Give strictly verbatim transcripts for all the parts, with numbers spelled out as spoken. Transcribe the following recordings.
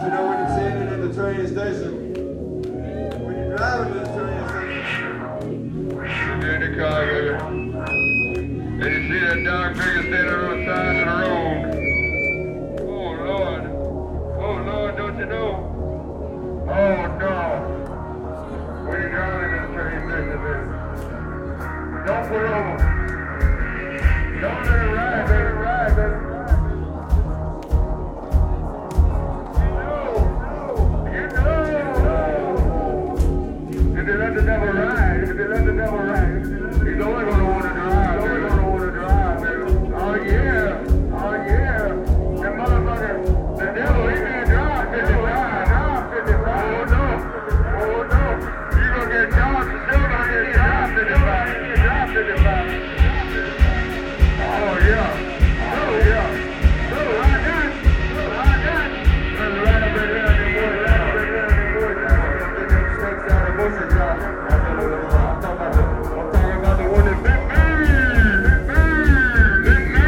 know when you're standing in the train station, when you're driving to the train station, you're in the car, baby, and you see that dark figure standing on the side of the road. Oh, Lord. Oh, Lord, don't you know? Oh, no. When you're driving to the train station, baby, don't pull over. Don't let it ride, baby, ride, baby. If they let the devil ride, if they let the devil ride, he's only gonna want to drive, he's only gonna want to drive, baby. Oh yeah, oh yeah. That motherfucker, the devil, he can't drive fifty-five, drive fifty-five. Oh no, oh no. You gonna get charged, you still gonna get drive fifty-five, drive fifty-five. Oh yeah, oh yeah. So right now, right now. Let's ride up in there, them boys, ride up in there, them boys. I'm talking about the one that bit me, bit me, bit me.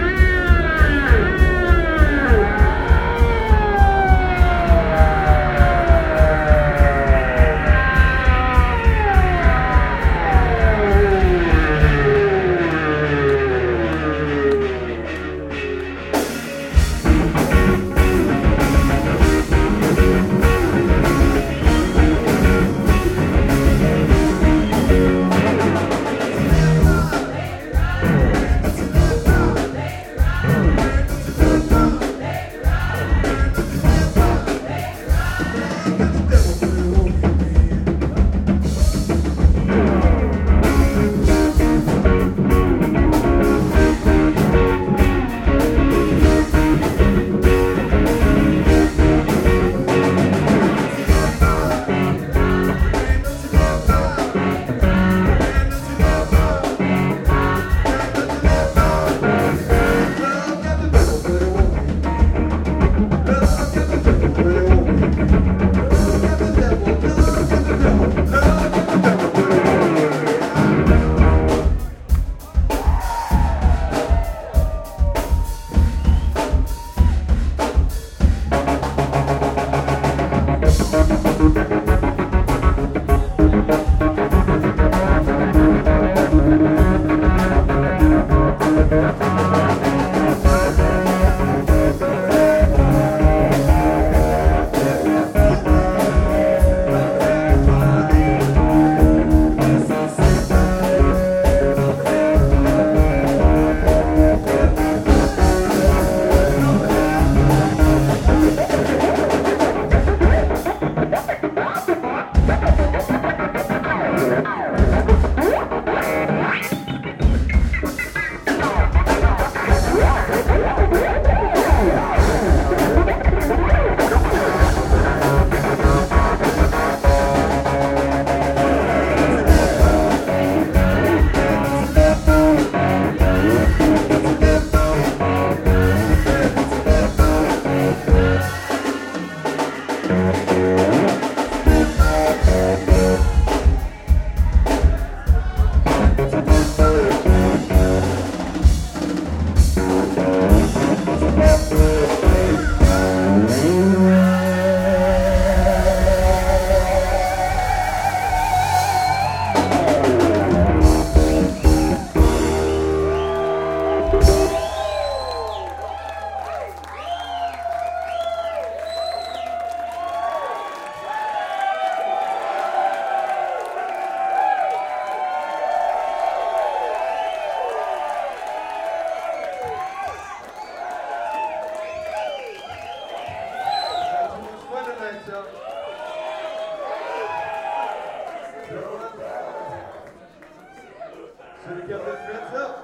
Should have kept that fence up.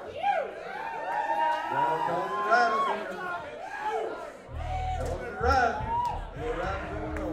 Y'all call the riders. That was the ride. The ride going on.